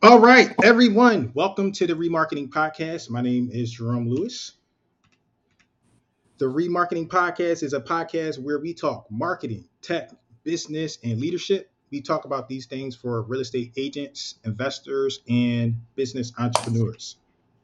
All right, everyone, welcome to the Remarketing Podcast. My name is Jerome Lewis. The Remarketing Podcast is a podcast where we talk marketing, tech, business, and leadership. We talk about these things for real estate agents, investors, and business entrepreneurs.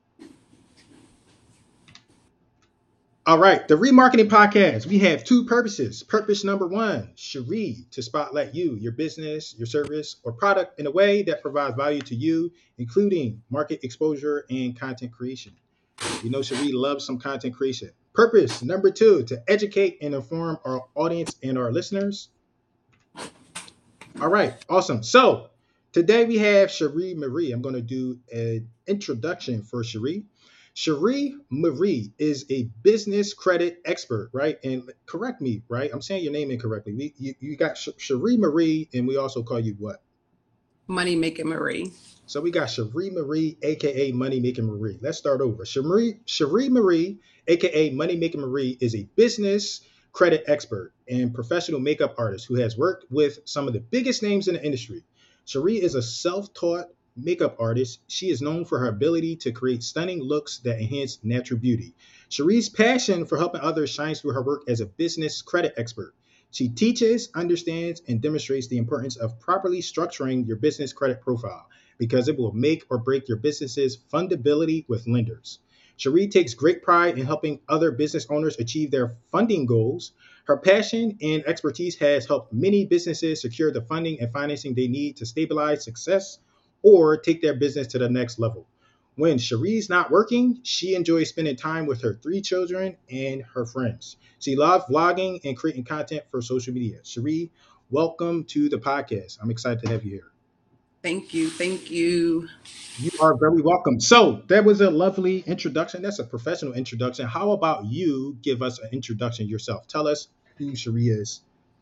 All right, the Remarketing Podcast. We have two purposes. Purpose number one, Cherie, to spotlight you, your business, your service, or product in a way that provides value to you, including market exposure and content creation. We know Cherie loves some content creation. Purpose number two, to educate and inform our audience and our listeners. All right, awesome. So today we have Cherie Marie. I'm going to do an introduction for Cherie. Cherie Marie is a business credit expert, right? And correct me, right? I'm saying your name incorrectly. You got Cherie Marie, and we also call you what? Money Making Marie. So we got Cherie Marie, aka Money Making Marie. Let's start over. Cherie Marie, aka Money Making Marie, is a business credit expert and professional makeup artist who has worked with some of the biggest names in the industry. Cherie is a self-taught makeup artist. She is known for her ability to create stunning looks that enhance natural beauty. Cherie's passion for helping others shines through her work as a business credit expert. She teaches, understands, and demonstrates the importance of properly structuring your business credit profile because it will make or break your business's fundability with lenders. Cherie takes great pride in helping other business owners achieve their funding goals. Her passion and expertise has helped many businesses secure the funding and financing they need to stabilize success or take their business to the next level. When Cherie's not working, she enjoys spending time with her three children and her friends. She loves vlogging and creating content for social media. Cherie, welcome to the podcast. I'm excited to have you here. Thank you. Thank you. You are very welcome. So that was a lovely introduction. That's a professional introduction. How about you give us an introduction yourself? Tell us who Cherie is.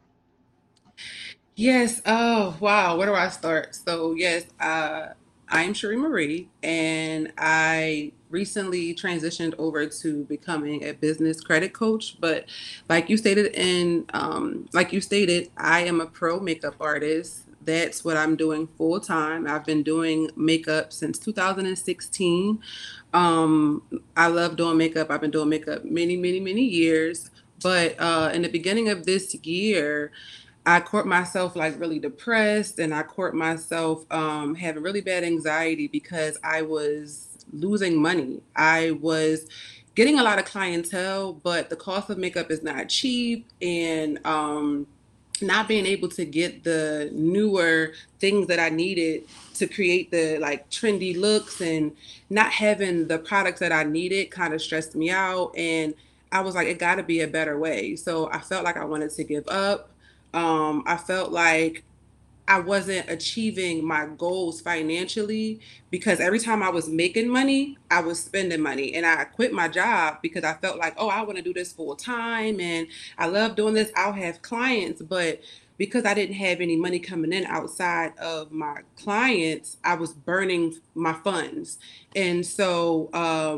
Yes. Oh, wow. Where do I start? So, yes, I'm Cherie Marie, and I recently transitioned over to becoming a business credit coach. But like you stated, I am a pro makeup artist. That's what I'm doing full time. I've been doing makeup since 2016. Um, I love doing makeup. I've been doing makeup many, many, many years. But in the beginning of this year, I caught myself like really depressed, and I caught myself having really bad anxiety because I was losing money. I was getting a lot of clientele, but the cost of makeup is not cheap, and not being able to get the newer things that I needed to create the like trendy looks and not having the products that I needed kind of stressed me out. And I was like, it got to be a better way. So I felt like I wanted to give up. I felt like I wasn't achieving my goals financially because every time I was making money, I was spending money. And I quit my job because I felt like, oh, I want to do this full time and I love doing this. I'll have clients. But because I didn't have any money coming in outside of my clients, I was burning my funds. And so,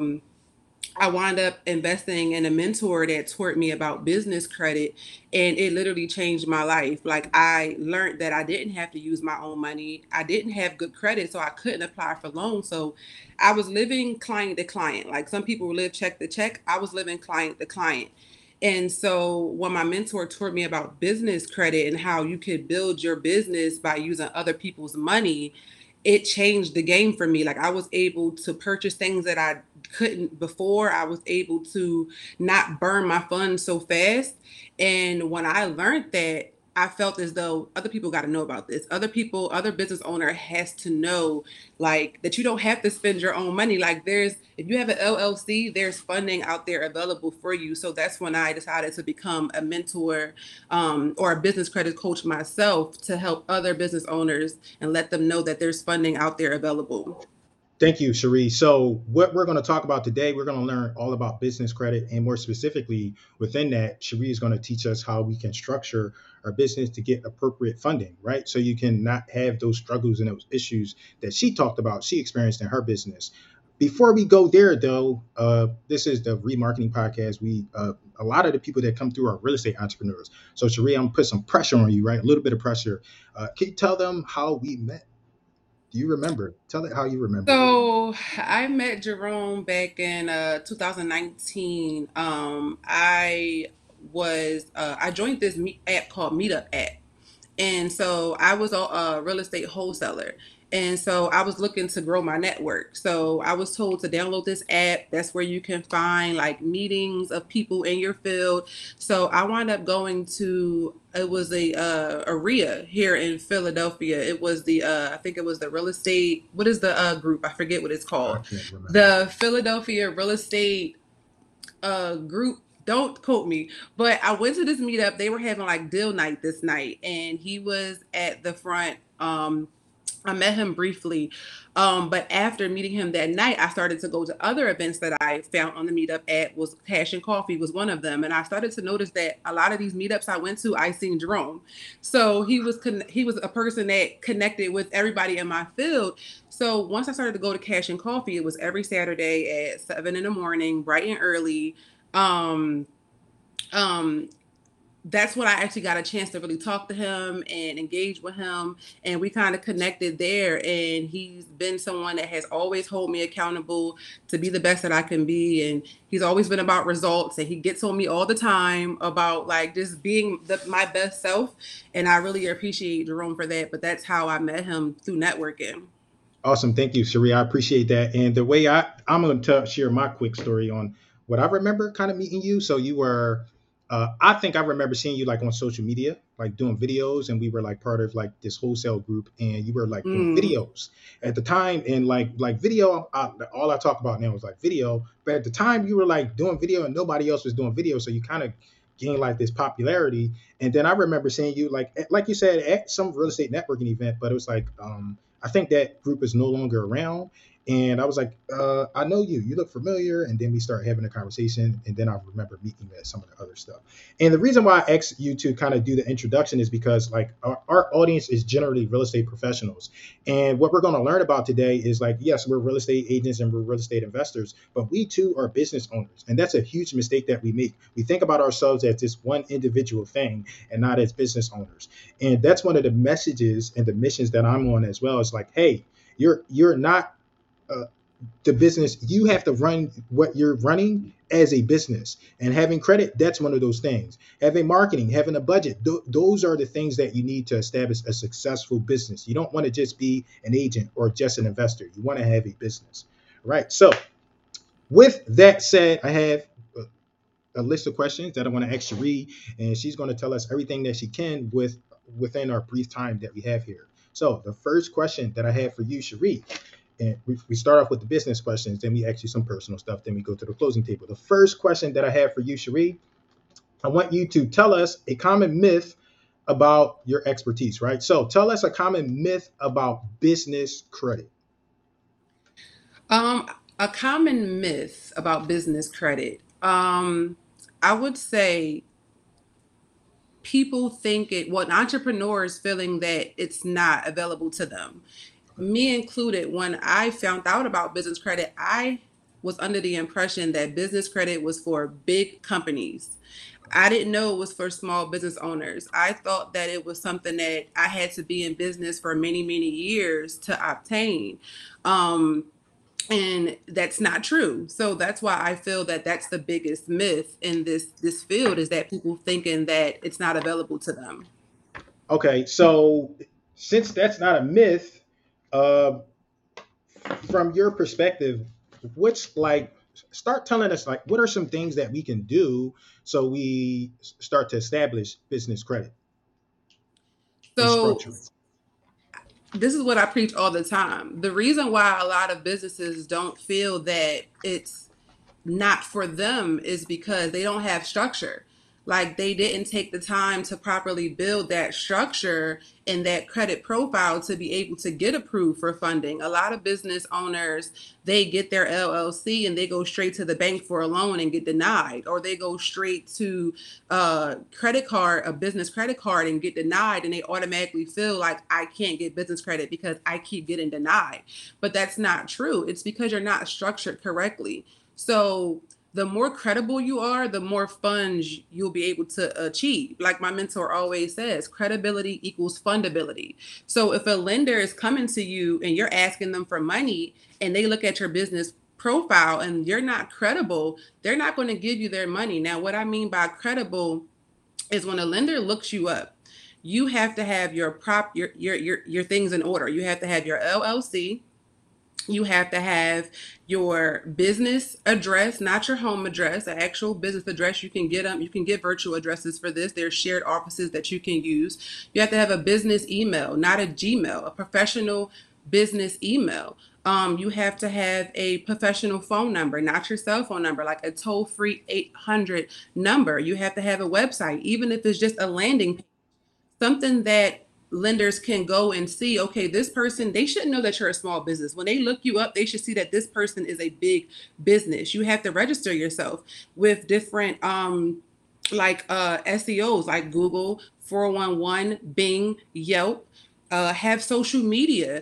I wound up investing in a mentor that taught me about business credit, and it literally changed my life. Like, I learned that I didn't have to use my own money. I didn't have good credit, so I couldn't apply for loans. So I was living client to client. Like some people live check to check, I was living client to client. And so when my mentor taught me about business credit and how you could build your business by using other people's money, it changed the game for me. Like I was able to purchase things that I couldn't before. I was able to not burn my funds so fast. And when I learned that, I felt as though other people got to know about this. Other people, other business owner has to know like that you don't have to spend your own money. Like there's if you have an LLC, there's funding out there available for you. So that's when I decided to become a mentor or a business credit coach myself to help other business owners and let them know that there's funding out there available. Thank you, Cherie. So, what we're going to talk about today, we're going to learn all about business credit. And more specifically, within that, Cherie is going to teach us how we can structure our business to get appropriate funding, right? So you can not have those struggles and those issues that she talked about, she experienced in her business. Before we go there, though, this is the remarketing podcast. A lot of the people that come through are real estate entrepreneurs. So, Cherie, I'm gonna put some pressure on you, right? A little bit of pressure. Can you tell them how we met? Do you remember? Tell it how you remember. So I met Jerome back in 2019. I joined this app called Meetup app, and so I was a real estate wholesaler. And so I was looking to grow my network. So I was told to download this app. That's where you can find like meetings of people in your field. So I wound up going to, it was a RIA here in Philadelphia. It was I think it was the real estate, what is the group? I forget what it's I called. can't remember. The Philadelphia Real Estate group. Don't quote me, but I went to this meetup. They were having like deal night this night, and he was at the front. I met him briefly, but after meeting him that night, I started to go to other events that I found on the meetup app. Was Cash and Coffee was one of them, and I started to notice that a lot of these meetups I went to, I seen Jerome. So he was a person that connected with everybody in my field. So once I started to go to Cash and Coffee, it was every Saturday at 7 in the morning, bright and early. Um, um, that's when I actually got a chance to really talk to him and engage with him. And we kind of connected there. And he's been someone that has always held me accountable to be the best that I can be. And he's always been about results. And he gets on me all the time about like just being my best self. And I really appreciate Jerome for that. But that's how I met him, through networking. Awesome. Thank you, Sheree. I appreciate that. And the way I'm going to share my quick story on what I remember kind of meeting you. So you were, I think I remember seeing you like on social media, like doing videos, and we were like part of like this wholesale group, and you were like doing Mm. videos at the time. And like video, all I talk about now is like video. But at the time, you were like doing video, and nobody else was doing video, so you kind of gained like this popularity. And then I remember seeing you like you said at some real estate networking event, but it was like I think that group is no longer around. And I was like, I know you. You look familiar. And then we start having a conversation. And then I remember meeting you at some of the other stuff. And the reason why I asked you to kind of do the introduction is because like our audience is generally real estate professionals. And what we're going to learn about today is like, yes, we're real estate agents and we're real estate investors, but we too are business owners. And that's a huge mistake that we make. We think about ourselves as this one individual thing and not as business owners. And that's one of the messages and the missions that I'm on as well. It's like, hey, you're not uh, the business. You have to run what you're running as a business, and having credit, that's one of those things. Having marketing, having a budget, those are the things that you need to establish a successful business. You don't want to just be an agent or just an investor. You want to have a business, right? So with that said, I have a list of questions that I want to ask Cherie, and she's going to tell us everything that she can within our brief time that we have here. So the first question that I have for you, Cherie, and we start off with the business questions, then we ask you some personal stuff, then we go to the closing table. The first question that I have for you, Cherie, I want you to tell us a common myth about your expertise, right? So tell us a common myth about business credit. Um, a common myth about business credit. I would say people think an entrepreneurs feeling that it's not available to them, me included. When I found out about business credit, I was under the impression that business credit was for big companies. I didn't know it was for small business owners. I thought that it was something that I had to be in business for many, many years to obtain. Um, and that's not true. So that's why I feel that that's the biggest myth in this field, is that people thinking that it's not available to them. Okay, so since that's not a myth, uh, from your perspective, what's like, start telling us like what are some things that we can do so we start to establish business credit and So structure it. this is what I preach all the time. The reason why a lot of businesses don't feel that it's not for them is because they don't have structure. Like they didn't take the time to properly build that structure and that credit profile to be able to get approved for funding. A lot of business owners, they get their LLC and they go straight to the bank for a loan and get denied, or they go straight to a business credit card and get denied, and they automatically feel like I can't get business credit because I keep getting denied. But that's not true. It's because you're not structured correctly. So the more credible you are, the more funds you'll be able to achieve. Like my mentor always says, credibility equals fundability. So if a lender is coming to you and you're asking them for money and they look at your business profile and you're not credible, they're not going to give you their money. Now, what I mean by credible is when a lender looks you up, you have to have your things in order. You have to have your LLC. You have to have your business address, not your home address, an actual business address. You can get them. You can get virtual addresses for this. There's shared offices that you can use. You have to have a business email, not a Gmail, a professional business email. You have to have a professional phone number, not your cell phone number, like a toll-free 800 number. You have to have a website, even if it's just a landing page, something that lenders can go and see, okay, this person, they shouldn't know that you're a small business. When they look you up, they should see that this person is a big business. You have to register yourself with different SEOs like Google, 411, Bing, Yelp, have social media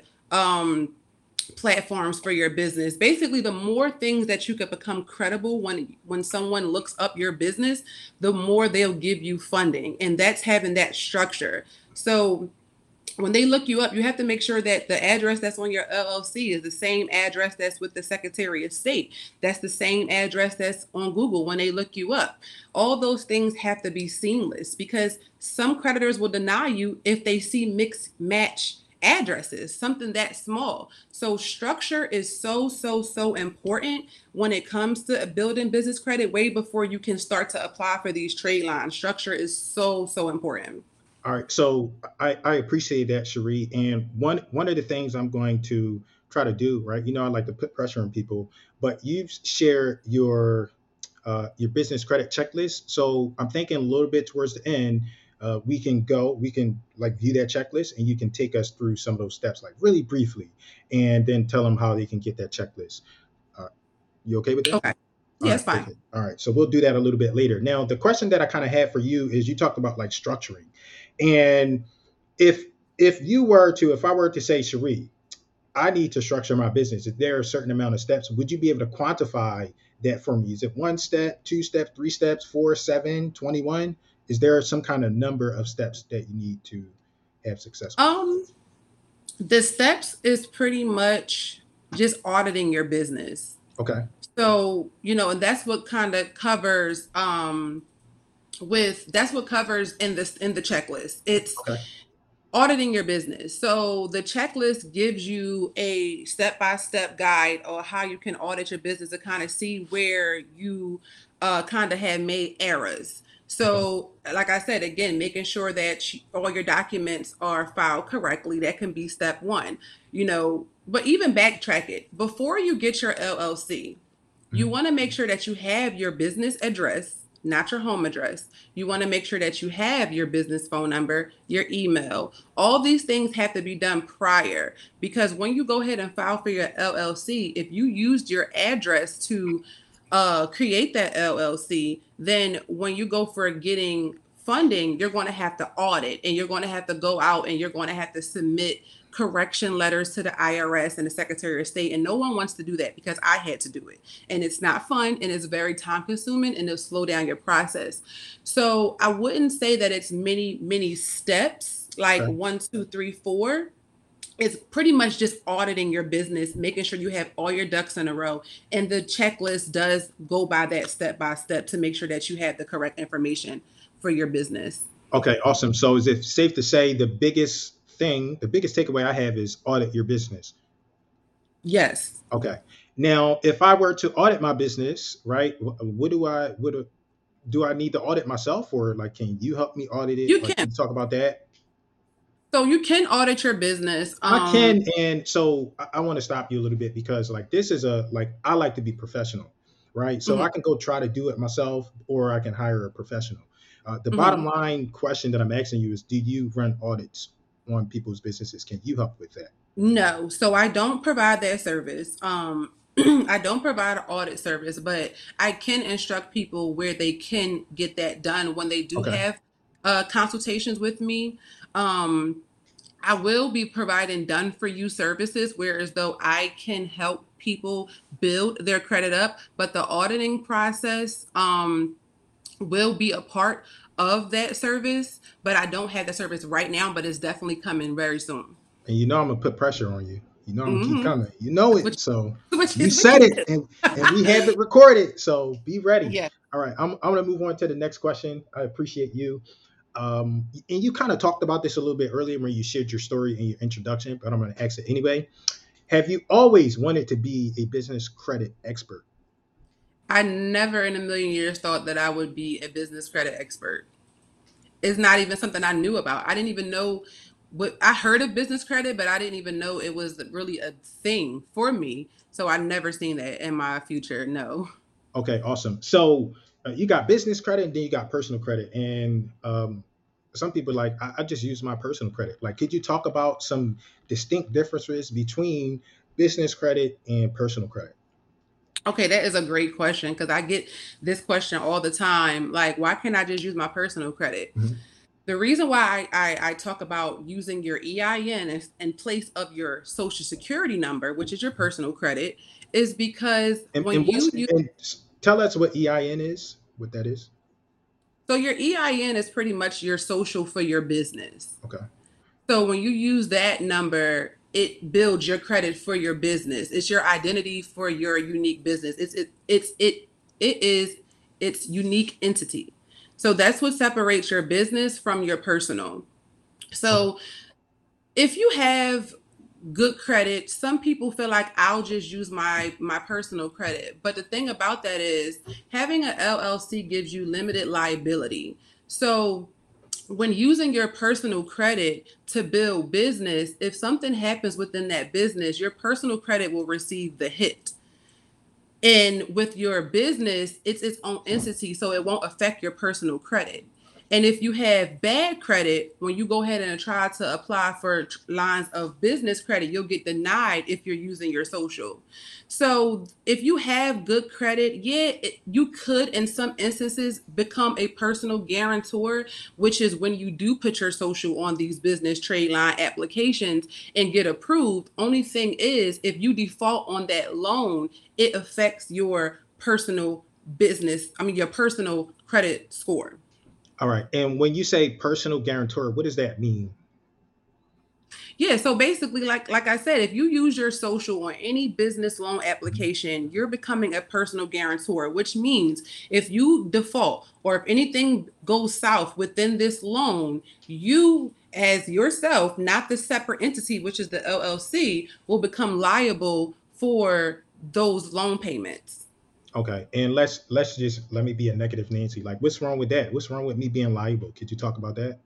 platforms for your business. Basically, the more things that you could become credible when someone looks up your business, the more they'll give you funding. And that's having that structure. So when they look you up, you have to make sure that the address that's on your LLC is the same address that's with the Secretary of State. That's the same address that's on Google when they look you up. All those things have to be seamless because some creditors will deny you if they see mixed match addresses, something that small. So structure is so important when it comes to building business credit way before you can start to apply for these trade lines. Structure is so important. All right, so I appreciate that, Cherie. And one of the things I'm going to try to do, right? You know, I like to put pressure on people, but you share your business credit checklist. So I'm thinking a little bit towards the end, we can like view that checklist, and you can take us through some of those steps, like really briefly, and then tell them how they can get that checklist. Uh, you okay with that? Okay. All Yeah, right, it's fine. okay. All right. So we'll do that a little bit later. Now, the question that I kind of had for you is you talked about like structuring. And if if I were to say, Cherie, I need to structure my business, if there are a certain amount of steps, would you be able to quantify that for me? Is it one step, two steps, three steps, four, 7, 21? Is there some kind of number of steps that you need to have success with? Um, the steps is pretty much just auditing your business. Okay. So, and that's what kind of covers that's what covers in the checklist. It's Okay. auditing your business. So the checklist gives you a step-by-step guide on how you can audit your business to kind of see where you kind of have made errors. Okay. So, like I said, again, making sure that all your documents are filed correctly. That can be step one, but even backtrack it. Before you get your LLC, you Mhm. want to make sure that you have your business address, not your home address. You want to make sure that you have your business phone number, your email. All these things have to be done prior because when you go ahead and file for your LLC, if you used your address to create that LLC, then when you go for getting funding, you're going to have to audit and you're going to have to go out and you're going to have to submit correction letters to the IRS and the Secretary of State. And no one wants to do that because I had to do it. And it's not fun and it's very time consuming and it'll slow down your process. So I wouldn't say that it's many steps like Okay. 1, 2, 3, 4. It's pretty much just auditing your business, making sure you have all your ducks in a row. And the checklist does go by that step by step to make sure that you have the correct information for your business. Okay. Awesome. So is it safe to say the biggest takeaway I have is audit your business? Yes, Okay. Now, if I were to audit my business, right, do I need to audit myself, or like, can you help me audit it? you Like, can. can you talk about that? So you can audit your business. I can, and so I want to stop you a little bit because like this is a like I like to be professional, right? So Mhm, I can go try to do it myself, or I can hire a professional. The bottom mhm. line question that I'm asking you is, do you run audits on people's businesses? Can you help with that? No, so I don't provide that service. I don't provide an audit service, but I can instruct people where they can get that done when they do Okay. have consultations with me. Um, I will be providing done for you services, whereas though I can help people build their credit up, but the auditing process will be a part of that service. But I don't have the service right now, but it's definitely coming very soon. And you know I'm gonna put pressure on you. You know I'm gonna keep Mm-hmm. coming. You know Which, it. So which you is what said you it, do. and we have it recorded. So be ready. Yeah. All right, I'm gonna move on to the next question. I appreciate you. And you kind of talked about this a little bit earlier when you shared your story in your introduction, but I'm gonna ask it anyway. Have you always wanted to be a business credit expert? I never in a million years thought that I would be a business credit expert. It's not even something I knew about. I didn't even know what I heard of business credit, but I didn't even know it was really a thing for me. So I never seen that in my future. No. Okay, awesome. So you got business credit, and then you got personal credit, and some people like I just use my personal credit. Like, could you talk about some distinct differences between business credit and personal credit? Okay, that is a great question because I get this question all the time. Like, why can't I just use my personal credit? Mhm. The reason why I talk about using your EIN in place of your social security number, which is your personal credit, is because when And you what's use, and tell us what EIN is, what that is. so your EIN is pretty much your social for your business. Okay. So when you use that number, it builds your credit for your business. It's your identity for your unique business. It is its unique entity. So that's what separates your business from your personal. Okay. So if you have good credit, some people feel like I'll just use my personal credit. But the thing about that is having an LLC gives you limited liability. So when using your personal credit to build business, if something happens within that business, your personal credit will receive the hit. And with your business, it's its own entity, so it won't affect your personal credit. And if you have bad credit, when you go ahead and try to apply for lines of business credit, you'll get denied if you're using your social. So if you have good credit, yeah, you could in some instances become a personal guarantor, which is when you do put your social on these business trade line applications and get approved. Only thing is, if you default on that loan, it affects your personal business, I mean, your personal credit score. All right. And when you say personal guarantor, what does that mean? Yeah, so basically, like I said, if you use your social on any business loan Mhm. application, you're becoming a personal guarantor, which means if you default or if anything goes south within this loan, you as yourself, not the separate entity, which is the LLC, will become liable for those loan payments. Okay. And let's just let me be a negative Nancy. Like, what's wrong with that? What's wrong with me being liable? Could you talk about that?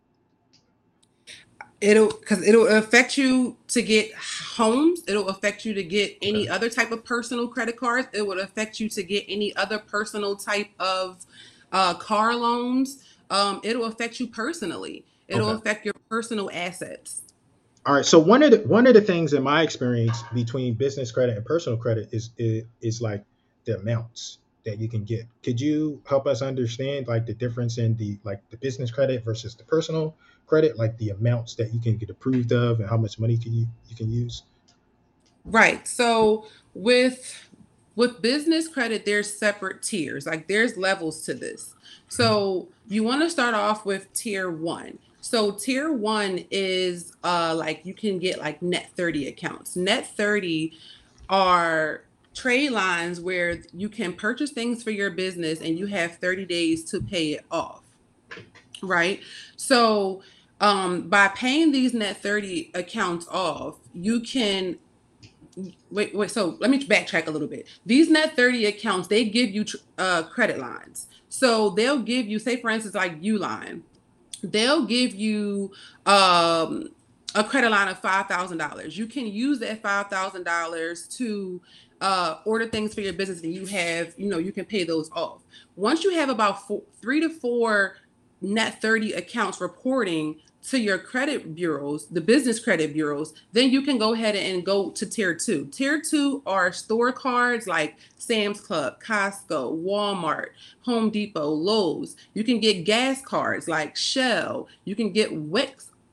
It'll affect you to get homes. It'll affect you to get Okay. any other type of personal credit cards. It would affect you to get any other personal type of car loans. It'll affect you personally. It'll Okay. affect your personal assets. All right. So one of the things in my experience between business credit and personal credit is like the amounts that you can get. Could you help us understand like the difference in the business credit versus the personal credit, like the amounts that you can get approved of and how much money you can use? Right. So with business credit, there's separate tiers. Like there's levels to this. So you want to start off with tier one. So tier one is like you can get like net 30 accounts. Net 30 are trade lines where you can purchase things for your business and you have 30 days to pay it off. Right. So by paying these net 30 accounts off, you can wait. So let me backtrack a little bit. These net 30 accounts, they give you credit lines. So they'll give you, say for instance, like Uline, they'll give you a credit line of $5,000. You can use that $5,000 to order things for your business, and you can pay those off. Once you have about 3 to 4 net 30 accounts reporting to your credit bureaus, the business credit bureaus, then you can go ahead and go to tier two. Tier two are store cards like Sam's Club, Costco, Walmart, Home Depot, Lowe's. You can get gas cards like Shell. You can get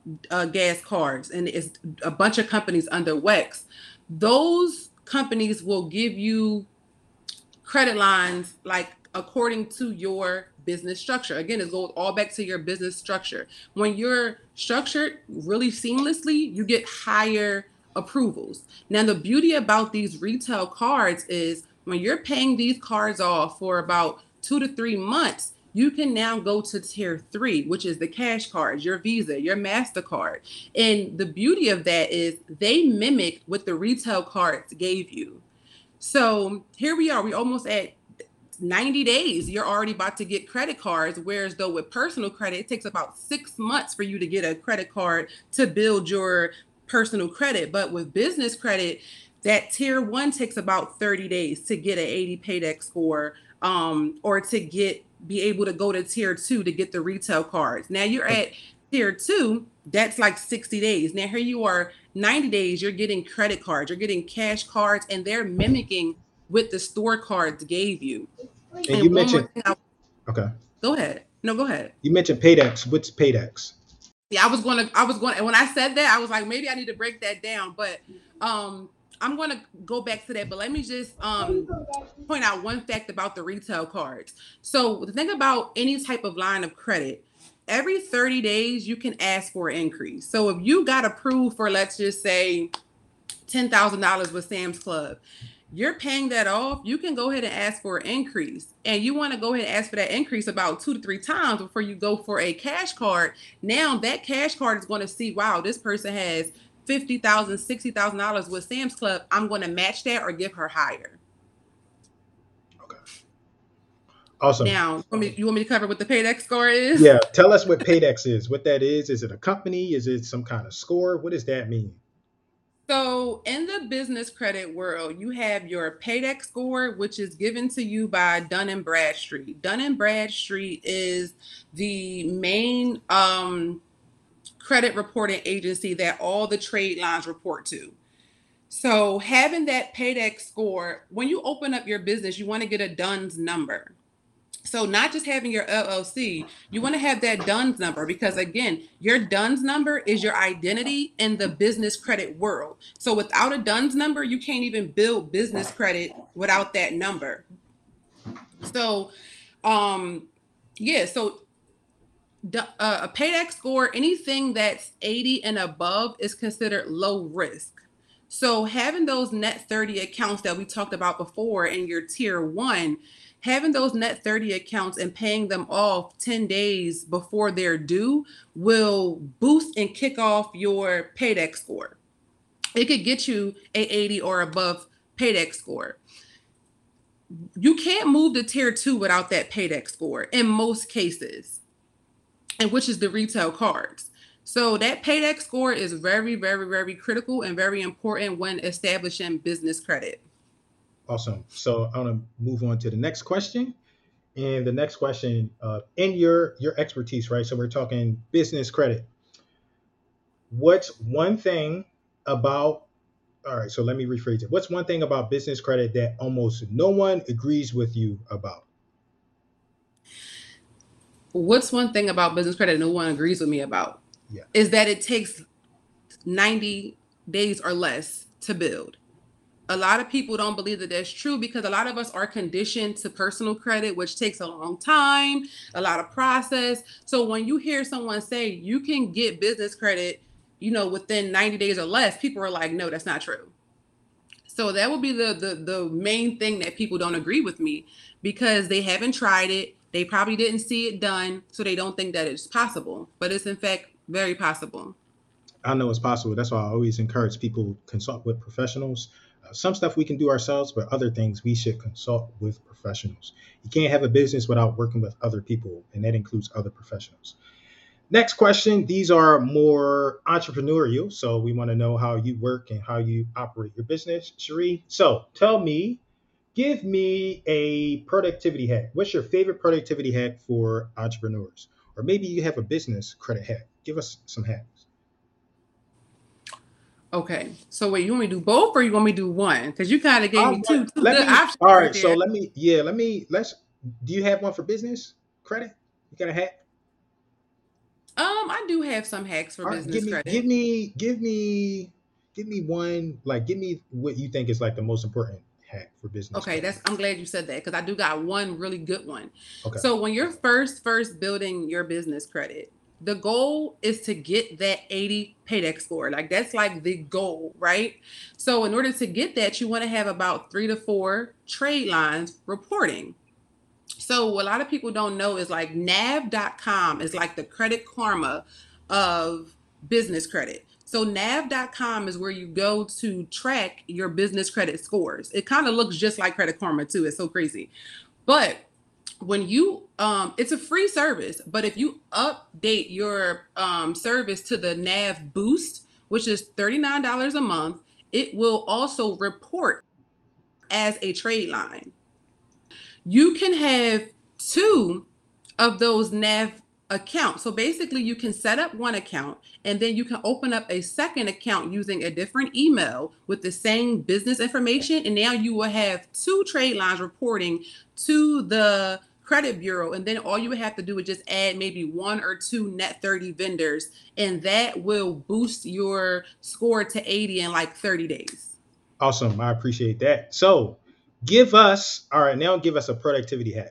gas cards, and it's a bunch of companies under WEX. Those companies will give you credit lines like according to your business structure. Again, it goes all back to your business structure. When you're structured really seamlessly, you get higher approvals. Now, the beauty about these retail cards is when you're paying these cards off for about 2 to 3 months, you can now go to tier 3, which is the cash cards, your Visa, your MasterCard. And the beauty of that is they mimic what the retail cards gave you. So here we are. We almost at 90 days. You're already about to get credit cards. Whereas though with personal credit, it takes about 6 months for you to get a credit card to build your personal credit. But with business credit, that tier 1 takes about 30 days to get an 80 paydex score, or to be able to go to tier 2 to get the retail cards. Now you're at tier 2, that's like 60 days. Now here you are, 90 days, you're getting credit cards, you're getting cash cards, and they're mimicking what the store cards gave you. And you mentioned, okay. Go ahead. No, go ahead. You mentioned Paydex. What's Paydex? Yeah, I was going to, when I said that, I was like, maybe I need to break that down, but I'm going to go back to that, but let me just point out one fact about the retail cards. So the thing about any type of line of credit, every 30 days, you can ask for an increase. So if you got approved for, let's just say, $10,000 with Sam's Club, you're paying that off, you can go ahead and ask for an increase. And you want to go ahead and ask for that increase about 2 to 3 times before you go for a cash card. Now that cash card is going to see, wow, this person has $50,000, $60,000 with Sam's Club. I'm going to match that or give her higher. Okay. Awesome. Now, you want me to cover what the Paydex score is? Yeah. Tell us what Paydex is, what that is. Is it a company? Is it some kind of score? What does that mean? So in the business credit world, you have your Paydex score, which is given to you by Dun & Bradstreet. Dun & Bradstreet is the main credit reporting agency that all the trade lines report to. So having that Paydex score, when you open up your business, you want to get a DUNS number. So not just having your LLC, you want to have that DUNS number because, again, your DUNS number is your identity in the business credit world. So without a DUNS number, you can't even build business credit without that number. So, so a Paydex score, anything that's 80 and above is considered low risk. So having those net 30 accounts that we talked about before in your tier 1, having those net 30 accounts and paying them off 10 days before they're due will boost and kick off your Paydex score. It could get you a 80 or above Paydex score. You can't move to tier 2 without that Paydex score in most cases, and which is the retail cards. So that Paydex score is very, very, very critical and very important when establishing business credit. Awesome. So I want to move on to the next question. And the next question, in your expertise, right? So we're talking business credit. What's one thing about, all right, so let me rephrase it. What's one thing about business credit that almost no one agrees with you about? What's one thing about business credit no one agrees with me about? Yeah. Is that it takes 90 days or less to build. A lot of people don't believe that that's true because a lot of us are conditioned to personal credit, which takes a long time, a lot of process. So when you hear someone say you can get business credit, within 90 days or less, people are like, no, that's not true. So that would be the main thing that people don't agree with me because they haven't tried it. They probably didn't see it done, so they don't think that it's possible. But it's in fact very possible. I know it's possible. That's why I always encourage people to consult with professionals. Some stuff we can do ourselves, but other things we should consult with professionals. You can't have a business without working with other people, and that includes other professionals. Next question. These are more entrepreneurial, so we want to know how you work and how you operate your business, Cherie. So give me a productivity hack. What's your favorite productivity hack for entrepreneurs? Or maybe you have a business credit hack. Give us some hacks. Okay. So wait, you want me to do both or you want me to do one? Because you kind of gave me two good options. All right. So let's, do you have one for business credit? You got a hack? I do have some hacks for All right, business credit. give me one. Like, give me what you think is like the most important hack for business Okay, credit. I'm glad you said that because I do got one really good one. Okay. So when you're first building your business credit, the goal is to get that 80 paydex score. Like that's like the goal, right? So in order to get that, you want to have about 3 to 4 trade lines reporting. So what a lot of people don't know is like nav.com is like the Credit Karma of business credit. So nav.com is where you go to track your business credit scores. It kind of looks just like Credit Karma too. It's so crazy. But when you it's a free service, but if you update your service to the nav boost, which is $39 a month, it will also report as a trade line. You can have two of those nav accounts. So basically, you can set up one account and then you can open up a second account using a different email with the same business information. And now you will have two trade lines reporting to the credit bureau. And then all you would have to do is just add maybe 1 or 2 net 30 vendors, and that will boost your score to 80 in like 30 days. Awesome. I appreciate that. So, give us all right now. Give us a productivity hack.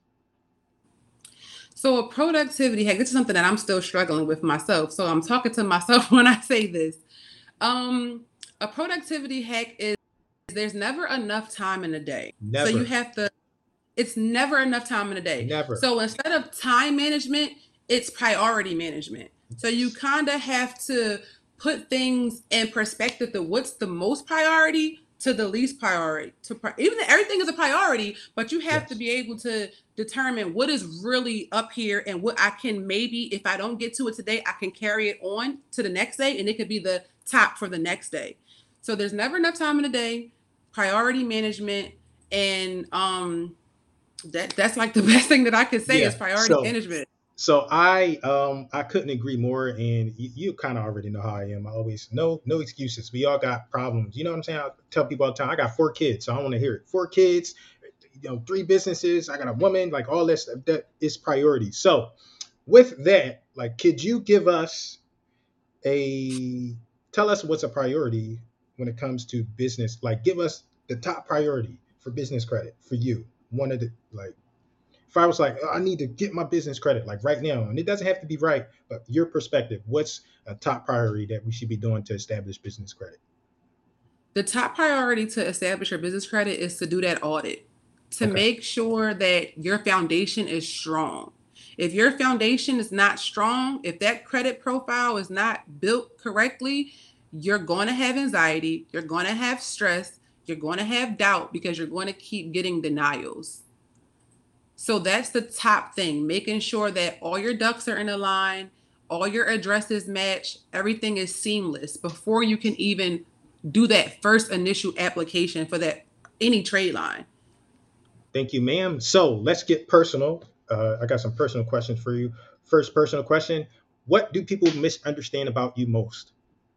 So a productivity hack, this is something that I'm still struggling with myself. So I'm talking to myself when I say this. Um, a productivity hack is there's never enough time in a day. So you Never, have to, it's never enough time in a day. never. So instead of time management, it's priority management. So you kind of have to put things in perspective to what's the most priority to the least priority. Even everything is a priority, but you have to Yes. be able to determine what is really up here and what I can maybe, if I don't get to it today, I can carry it on to the next day and it could be the top for the next day. So there's never enough time in a day, priority management, and that's like the best thing that I could say Yeah. is priority So management. I couldn't agree more, and you kind of already know how I am. I always no excuses. We all got problems. You know what I'm saying? I tell people all the time. I got 4 kids, so I want to hear it. 4 kids, 3 businesses. I got a woman. Like all this that is priority. So with that, like, could you give us a tell us what's a priority when it comes to business? Like, give us the top priority for business credit for you. One of the like if I was like, "Oh, I need to get my business credit like right now," and it doesn't have to be right, but your perspective, what's a top priority that we should be doing to establish business credit? The top priority to establish your business credit is to do that audit to Okay. make sure that your foundation is strong. If your foundation is not strong, if that credit profile is not built correctly, you're going to have anxiety, you're going to have stress, you're going to have doubt because you're going to keep getting denials. So that's the top thing, making sure that all your ducks are in a line, all your addresses match, everything is seamless before you can even do that first initial application for that any trade line. Thank you, ma'am. So let's get personal. I got some personal questions for you. First personal question: what do people misunderstand about you most?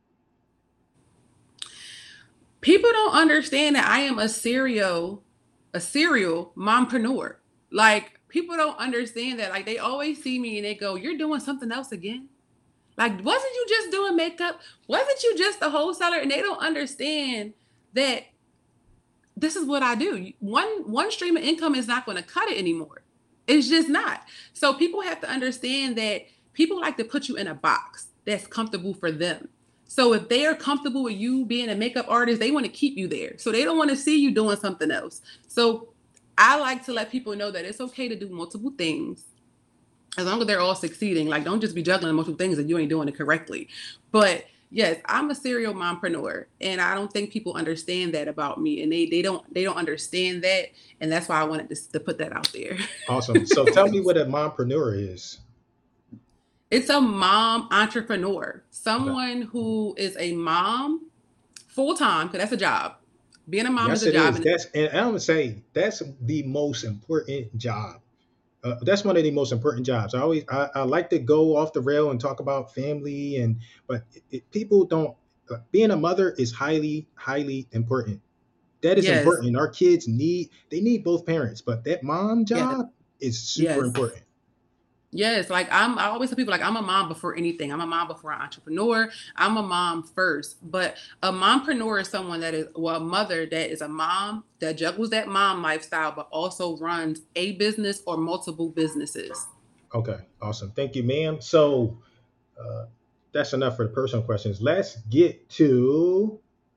People don't understand that I am a serial mompreneur. Like people don't understand that. Like they always see me and they go, "You're doing something else again." Like, wasn't you just doing makeup? Wasn't you just a wholesaler? And they don't understand that this is what I do. One stream of income is not going to cut it anymore. It's just not. So people have to understand that people like to put you in a box that's comfortable for them. So if they are comfortable with you being a makeup artist, they want to keep you there. So they don't want to see you doing something else. So I like to let people know that it's okay to do multiple things as long as they're all succeeding. Like, don't just be juggling multiple things and you ain't doing it correctly. But yes, I'm a serial mompreneur, and I don't think people understand that about me, and they don't understand that, and that's why I wanted to put that out there. Awesome. So tell me what a mompreneur is. It's a mom entrepreneur, Okay. someone who is a mom full time, because that's a job. Being a mom is Yes, a it job, is. and That's and I'm gonna say that's the most important job. That's one of the most important jobs. I like to go off the rail and talk about family but people don't. Being a mother is highly important. That is yes, important. Our kids need both parents, but that mom yes, job is super yes. important. Yes, like I always tell people like I'm a mom before anything. I'm a mom before an entrepreneur. I'm a mom first. But a mompreneur is someone that is well, a mother that is a mom that juggles that mom lifestyle, but also runs a business or multiple businesses. Okay, awesome. Thank you, ma'am. So uh, that's enough for the personal questions. Let's get to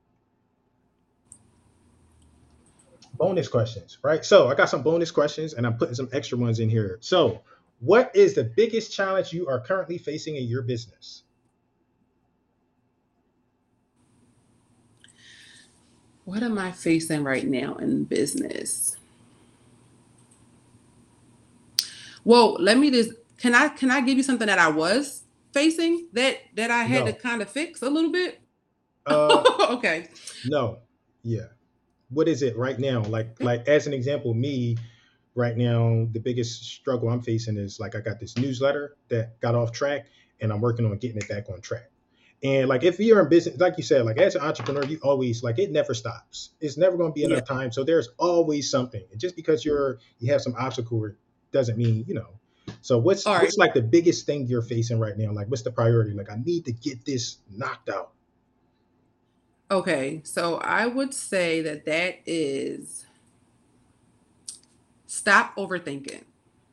bonus questions, right? So I got some bonus questions and I'm putting some extra ones in here. So, what is the biggest challenge you are currently facing in your business? What am I facing right now in business? Well, let me just can I give you something that I was facing that I had to No. kind of fix a little bit? Uh, Okay. no. Yeah. What is it right now? Like as an example, me right now, the biggest struggle I'm facing is like I got this newsletter that got off track, and I'm working on getting it back on track. And like if you're in business, like you said, like as an entrepreneur, you always like it never stops. It's never going to be Yeah. enough time. So there's always something. And just because you have some obstacle doesn't mean, you know. So All right. what's like the biggest thing you're facing right now? Like what's the priority? Like I need to get this knocked out. Okay. So I would say that that is stop overthinking.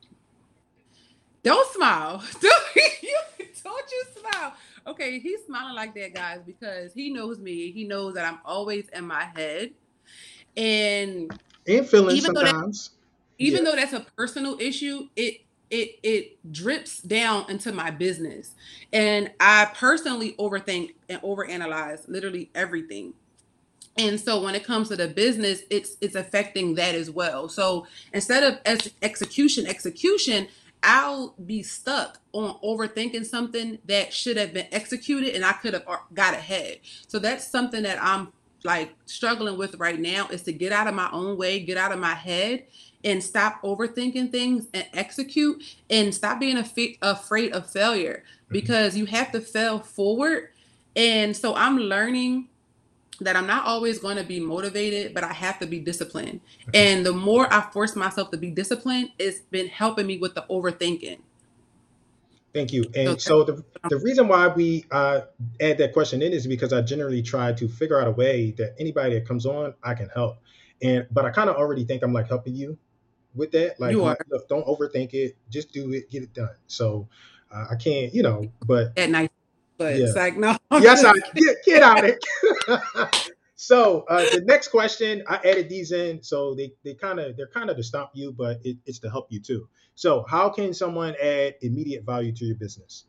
Don't smile. Don't you smile. Okay, he's smiling like that, guys, because he knows me. He knows that I'm always in my head. And And feelings even though that sometimes. even Yeah. though that's a personal issue, it drips down into my business. And I personally overthink and overanalyze literally everything. And so when it comes to the business, it's affecting that as well. So instead of execution, I'll be stuck on overthinking something that should have been executed and I could have got ahead. So that's something that I'm like struggling with right now, is to get out of my own way, get out of my head, and stop overthinking things and execute, and stop being afraid of failure, Mhm. because you have to fail forward. And so I'm learning that I'm not always going to be motivated, but I have to be disciplined. And the more I force myself to be disciplined, it's been helping me with the overthinking. Thank you. So And that's so the reason why we add that question in is because I generally try to figure out a way that anybody that comes on, I can help. And but I kind of already think I'm like helping you with that. you are Like, look, don't overthink it. Just do it, get it done. So I can't, you know. But at night, but yeah, it's like, no, I'm yes, I just kidding. get out of it. So the next question, I added these in, so they're kind of to stop you, but it's to help you too. So how can someone add immediate value to your business?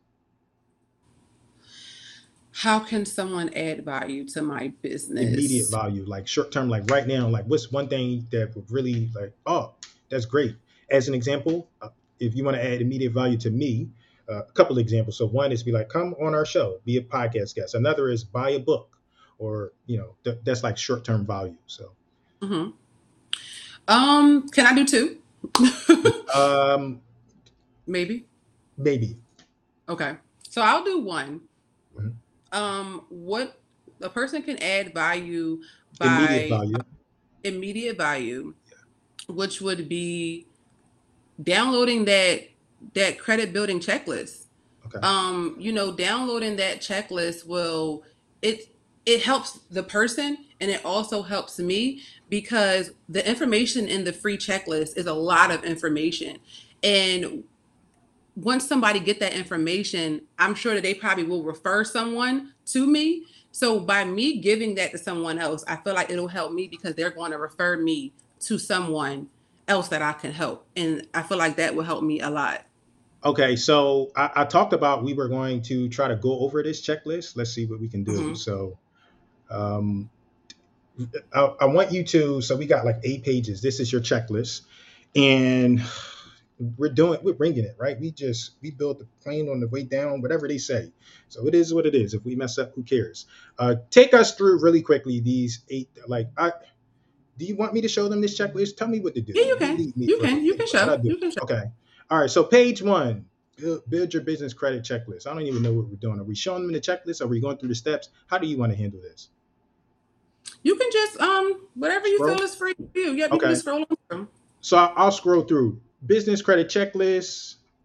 How can someone add value to my Immediate business? value, like short term, like right now, like what's one thing that would really like, oh, that's great. As an example, if you want to add immediate value to me, a couple of examples. So one is be like, come on our show, be a podcast guest. Another is buy a book, or you know, that's like short term value. So Hmm. Can I do two? um, Maybe. maybe. Okay. So I'll do one. Mhm. What a person can add value Immediate by value. immediate value, which would be downloading that credit building checklist. Okay. Downloading that checklist will it it helps the person, and it also helps me, because the information in the free checklist is a lot of information. And once somebody get that information, I'm sure that they probably will refer someone to me. So by me giving that to someone else, I feel like it'll help me, because they're going to refer me to someone else that I can help. And I feel like that will help me a lot. Okay. So I talked about we were going to try to go over this checklist. Let's see what we can do. Hmm. So um, I want you to. So we got like 8 pages. This is your checklist, and we're bringing it right. We built the plane on the way down, whatever they say. So it is what it is. If we mess up, who cares? Take us through really quickly these 8. Like, do you want me to show them this checklist? Tell me what to do. Yeah, you You can. lead me. You Okay, can. You can how do show. I do You it? can show. Okay. All right. So page one, build your business credit checklist. I don't even know what we're doing. Are we showing them the checklist? Are we going through the steps? How do you want to handle this? You can just whatever you feel Scroll. is free for you. Yep, you can Okay. just scroll on through. So I'll scroll through business credit checklist.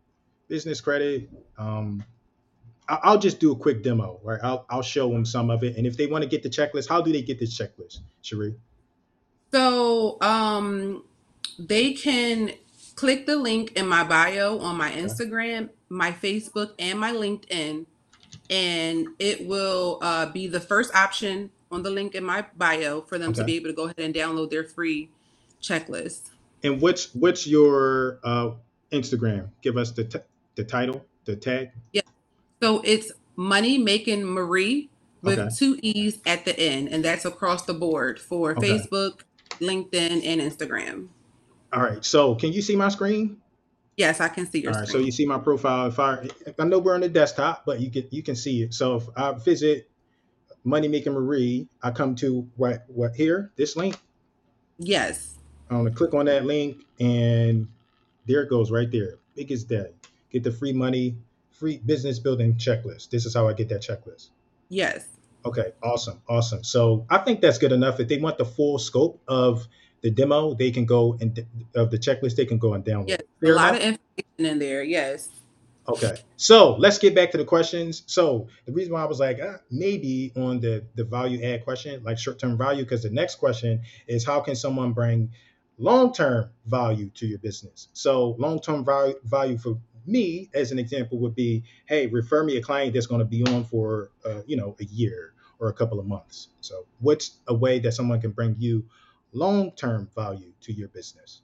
business credit. Um, I'll just do a quick demo, right? I'll show them some of it, and if they want to get the checklist, how do they get this checklist, Cherie? So they can click the link in my bio on my Okay. Instagram, my Facebook, and my LinkedIn, and it will be the first option on the link in my bio for them to Okay. be able to go ahead and download their free checklist. And what's your Instagram? Give us the title, the tag. Yeah. So it's Money Making Marie Okay. with two E's at the end, and that's across the board for Okay. Facebook, LinkedIn, and Instagram. All right. So can you see my screen? Yes, I can see your All right. So you screen. see my profile. If I know we're on the desktop, but you can see it. So if I visit Money Making Marie, I come to what here? This link. Yes, I'm gonna click on that link, and there it goes right there. Biggest day. Get the free money, free business building checklist. This is how I get that checklist. yes, Okay, awesome, awesome. So I think that's good enough. If they want the full scope of the demo, they can go and of the checklist, they can go and download yes. it. A Fair lot enough. of information in there. Yes. Okay, so let's get back to the questions. So the reason why I was like maybe on the value add question, like short term value, because the next question is how can someone bring long term value to your business? So long term value for me, as an example, would be, hey, refer me a client that's going to be on for a year or a couple of months. So what's a way that someone can bring you long term value to your business?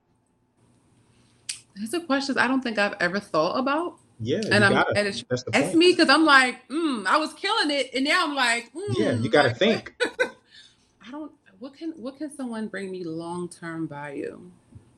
These are questions I don't think I've ever thought about. Yeah, And you I'm got it. glad that you That's the asked point. me because I'm like, I was killing it. And now I'm Yeah, you got to like what? think. I don't what can someone bring me long term value?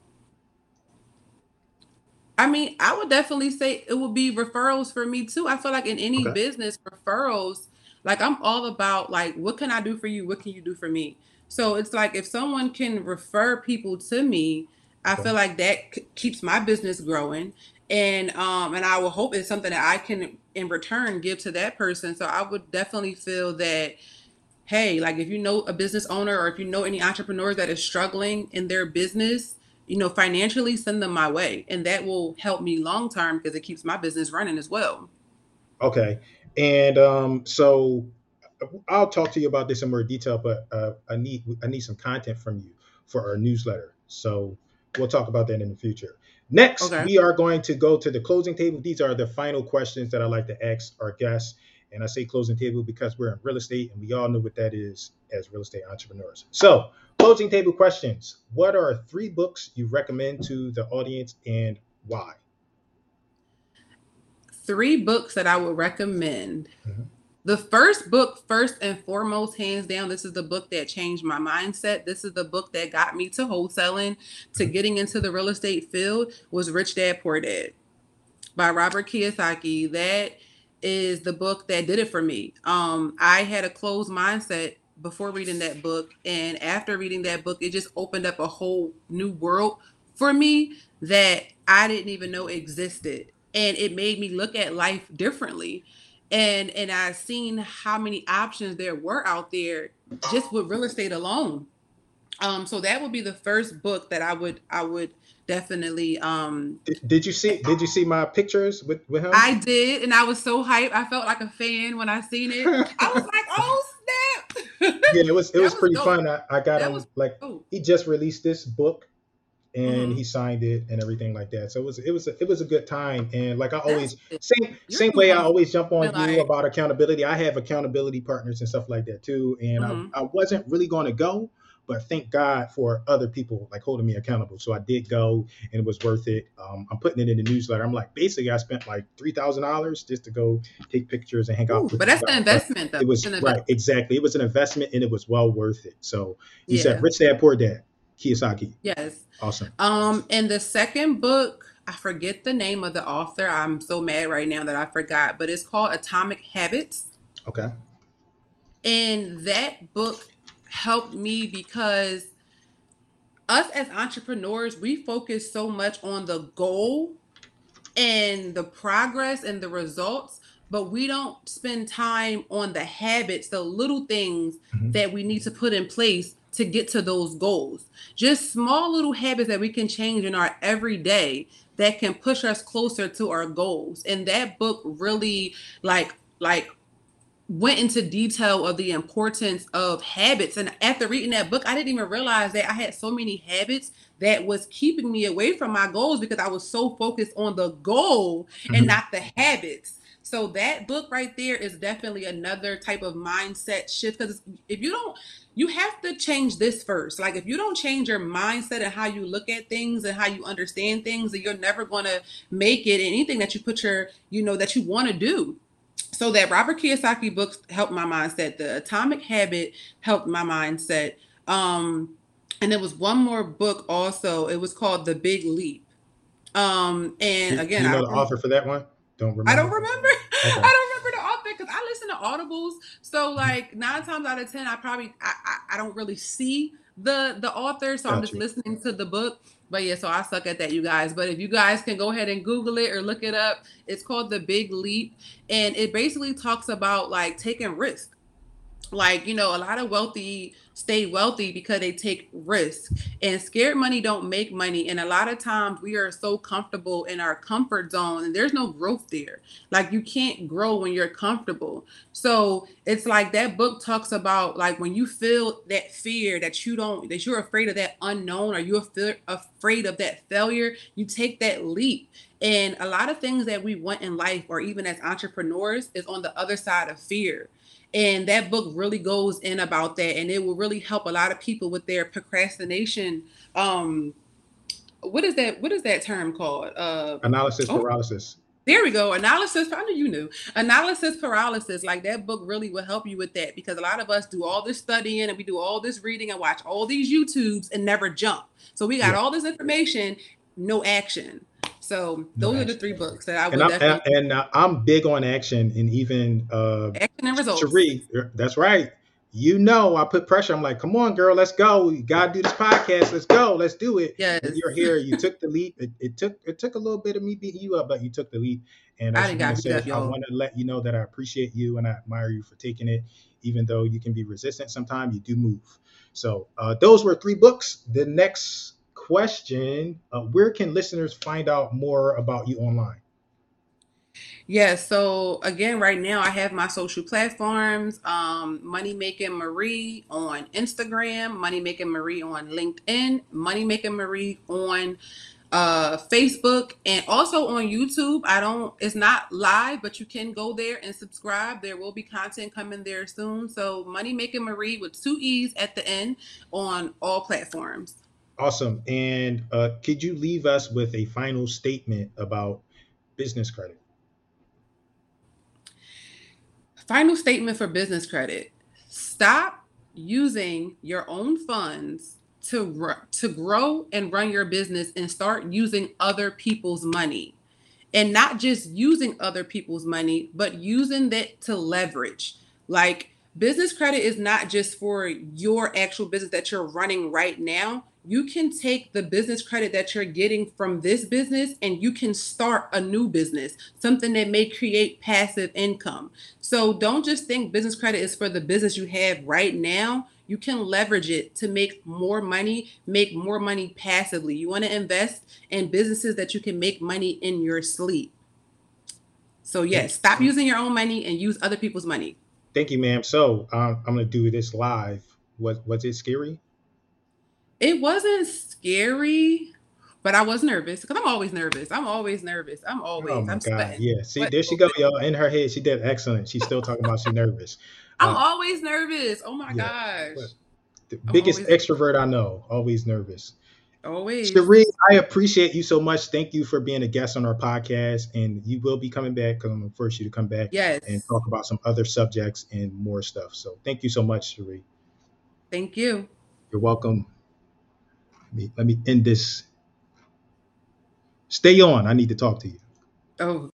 I mean, I would definitely say it would be referrals for me too. I feel like in any Okay. business, referrals, like I'm all about like, what can I do for you? What can you do for me? So it's like if someone can refer people to me, I Okay. feel like that keeps my business growing. And I will hope it's something that I can in return give to that person. So I would definitely feel that, hey, like if you know a business owner or if you know any entrepreneurs that is struggling in their business, financially, send them my way. And that will help me long term because it keeps my business running as well. Okay. And so I'll talk to you about this in more detail, but I need some content from you for our newsletter. So we'll talk about that in the future. Next, Okay. we are going to go to the closing table. These are the final questions that I like to ask our guests. And I say closing table because we're in real estate and we all know what that is as real estate entrepreneurs. So, closing table questions. What are three books you recommend to the audience and why? Three books that I would recommend. Mhm. The first book, first and foremost, hands down, this is the book that changed my mindset. This is the book that got me to wholesaling, to Mhm. getting into the real estate field, was Rich Dad Poor Dad by Robert Kiyosaki. That is the book that did it for me. I had a closed mindset before reading that book, and after reading that book, it just opened up a whole new world for me that I didn't even know existed, and it made me look at life differently. And I seen how many options there were out there just with real estate alone. So that would be the first book that I would definitely Did you see my pictures with him? I did, and I was so hyped. I felt like a fan when I seen it. I was like, "Oh snap!" Yeah, it was That was pretty dope. fun. I got That him was like dope. he just released this book and Hmm. he signed it and everything like that. So it was a good time. And like I That's always it. You're same too way I humble. always jump on you Like, about accountability. I have accountability partners and stuff like that too. And I, hmm I wasn't really going to go, but thank God for other people like holding me accountable. So I did go and it was worth it. I'm putting it in the newsletter. I'm like basically I spent like $3,000 just to go take pictures and hang out Ooh, with but these that's an guys. But investment, though. it It's was an right, investment. exactly. It was an investment and it was well worth it. So you said Yeah. Rich Dad Poor Dad, Kiyosaki. Yes. Awesome. And the second book, I forget the name of the author. I'm so mad right now that I forgot, but it's called Atomic Habits. Okay. And that book helped me because us as entrepreneurs, we focus so much on the goal and the progress and the results, but we don't spend time on the habits, the little things Mhm. that we need to put in place to get to those goals. Just small little habits that we can change in our everyday that can push us closer to our goals. And that book really like went into detail of the importance of habits. And after reading that book, I didn't even realize that I had so many habits that was keeping me away from my goals because I was so focused on the goal and Mhm. not the habits. So that book right there is definitely another type of mindset shift, because if you don't, you have to change this first. Like if you don't change your mindset and how you look at things and how you understand things, then you're never going to make it in anything that you put your, that you want to do. So that Robert Kiyosaki book helped my mindset. The Atomic Habit helped my mindset. And there was one more book also. It was called The Big Leap. And Do again, you know the author for that one? Don't I don't remember? remember. Okay, I don't remember the author because I listen to audibles. So Mhm. like 9 times out of 10, I don't really see the author. So I'm Got just you. listening to the book. But yeah, so I suck at that, you guys. But if you guys can go ahead and Google it or look it up, it's called The Big Leap, and it basically talks about like taking risks. Like, a lot of wealthy stay wealthy because they take risks, and scared money don't make money. And a lot of times we are so comfortable in our comfort zone and there's no growth there. Like you can't grow when you're comfortable. So it's like that book talks about like when you feel that fear that you're afraid of that unknown, or you're afraid of that failure, you take that leap. And a lot of things that we want in life, or even as entrepreneurs, is on the other side of fear. And that book really goes in about that, and it will really help a lot of people with their procrastination. What is that term called? Analysis Oh, paralysis. there we go. Analysis. I knew you knew. Analysis paralysis. Like that book really will help you with that, because a lot of us do all this studying and we do all this reading and watch all these YouTubes and never jump. So we got Yeah, all this information, no action. So no those are the action. three books that I And would definitely. I'm big on action, and even Action and results. Cherie, that's right. I put pressure. I'm like, come on, girl, let's go. We gotta do this podcast. Let's go. Let's do it. And Yes. you're here. You took the leap. It took a little bit of me beating you up, but you took the leap. And I I just didn't want to got beat say, up, I y'all. want to let you know that I appreciate you and I admire you for taking it, even though you can be resistant sometimes. You do move. So those were three books. The next question: where can listeners find out more about you online? Yeah, so again, right now I have my social platforms, Money Making Marie on Instagram, Money Making Marie on LinkedIn, Money Making Marie on Facebook, and also on YouTube. It's not live, but you can go there and subscribe. There will be content coming there soon. So Money Making Marie with two E's at the end on all platforms. Awesome. And could you leave us with a final statement about business credit? Final statement for business credit. Stop using your own funds to grow and run your business, and start using other people's money. And not just using other people's money, but using that to leverage. Like business credit is not just for your actual business that you're running right now. You can take the business credit that you're getting from this business and you can start a new business, something that may create passive income. So don't just think business credit is for the business you have right now. You can leverage it to make more money passively. You want to invest in businesses that you can make money in your sleep. So Thank yes, you. stop using your own money and use other people's money. Thank you, ma'am. So I'm going to do this live. Was it scary? It wasn't scary, but I was nervous because I'm always nervous. I'm always nervous. Oh my I'm God. sweating. Yeah. See, Sweating there a she little go, bit. y'all. In her head, she did excellent. She's still talking about she nervous. I'm Uh, always nervous. Oh my yeah. gosh. But the I'm biggest always extrovert I know, always nervous. always. Cherie, I appreciate you so much. Thank you for being a guest on our podcast. And you will be coming back because I'm going to force you to come back and Yes. talk about some other subjects and more stuff. So thank you so much, Cherie. Thank you. You're welcome. Let me end this. Stay on. I need to talk to you. Oh,